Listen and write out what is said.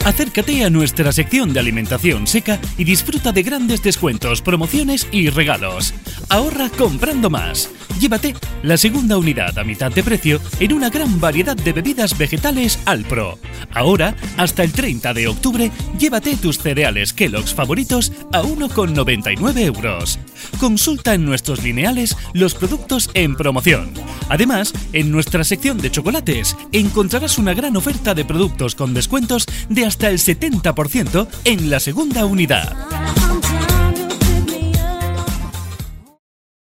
Acércate a nuestra sección de alimentación seca y disfruta de grandes descuentos, promociones y regalos. Ahorra comprando más. Llévate la segunda unidad a mitad de precio en una gran variedad de bebidas vegetales Alpro. Ahora, hasta el 30 de octubre, llévate tus cereales Kellogg's favoritos a 1,99 €. Consulta en nuestros lineales los productos en promoción. Además, en nuestra sección de chocolates encontrarás una gran oferta de productos con descuentos de hasta el 70% en la segunda unidad.